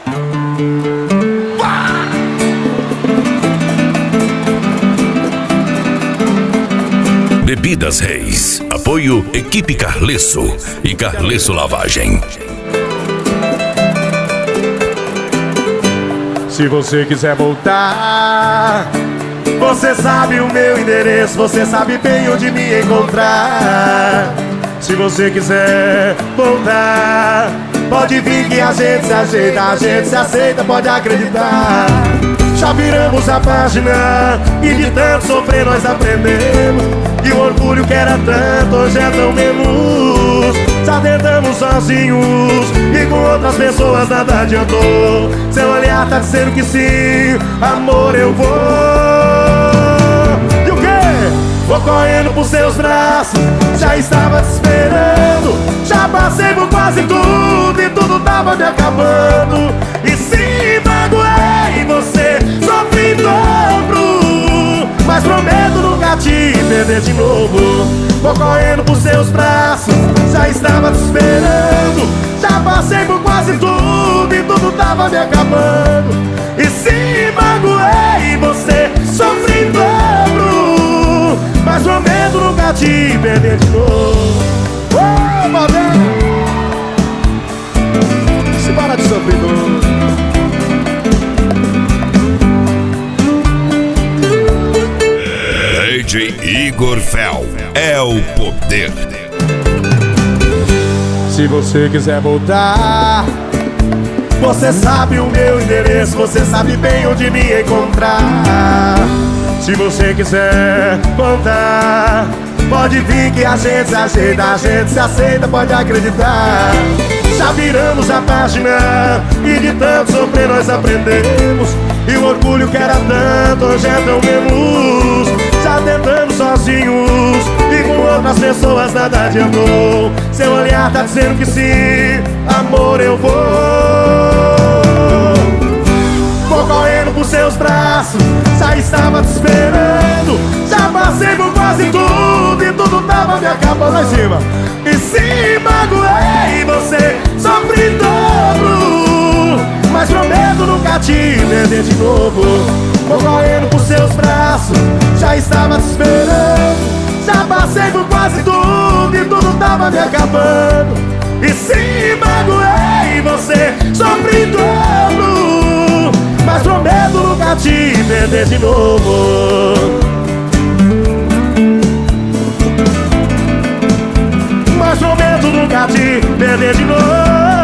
Bebidas Reis. Apoio Equipe Carlesso e Carlesso Lavagem. Se você quiser voltar, você sabe o meu endereço, você sabe bem onde me encontrar. Se você quiser voltar, pode vir que a gente se ajeita, a gente se aceita, pode acreditar. Já viramos a página e de tanto sofrer nós aprendemos. E o orgulho que era tanto hoje é tão menos. Já tentamos sozinhos e com outras pessoas nada adiantou. Seu olhar tá dizendo que sim, amor, eu vou. E o quê? Vou correndo pros seus braços, já estava te esperando. Já passei por quase tudo e tudo tava me acabando. E se magoei você, sofri em dobro, mas prometo nunca te perder de novo. Vou correndo pros seus braços, já estava te esperando. Já passei por quase tudo e tudo tava me acabando. E se magoei você, sofri em dobro, mas prometo nunca te perder de novo. Se para de sofrer novo. DJ Igor Fel é o poder. Se você quiser voltar, você sabe o meu endereço, você sabe bem onde me encontrar. Se você quiser voltar, pode vir que a gente se ajeita, a gente se aceita, pode acreditar. Já viramos a página e de tanto sofrer nós aprendemos. E o orgulho que era tanto hoje é tão menos. Já tentamos sozinhos e com outras pessoas nada adiantou. Seu olhar tá dizendo que sim, amor, eu vou. Vou correndo pros seus braços, já estava te esperando. Já passei por quase tudo e tudo tava me acabando. Lá em cima. E se magoei você, sofri em dobro, mas prometo nunca te perder de novo. Vou correndo pros seus braços, já estava te esperando. Já passei por quase tudo e tudo tava me acabando. E se magoei você, sofri em dobro, mas prometo nunca te perder de novo. Mas prometo nunca te perder de novo.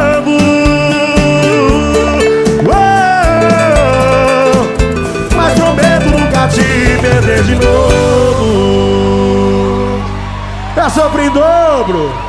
Mas prometo nunca te perder de novo. Eu sofri em dobro.